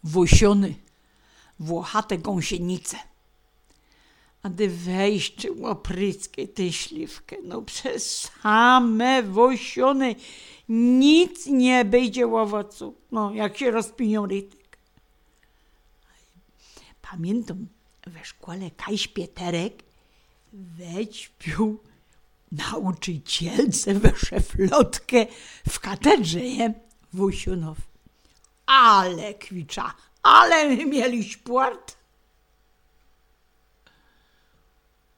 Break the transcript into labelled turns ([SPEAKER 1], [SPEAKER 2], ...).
[SPEAKER 1] Włosiony, włochate gąsienice. A gdy wejście łopryckie ty śliwkę, no przez same włosione nic nie będzie owocu, no jak się rozpinią rytek. Pamiętam, we szkole Kajś Pieterek wećpił nauczycielce we szeflotkę w katedrze, nie? Włosionow. Ale kwicza, ale my mieli sport.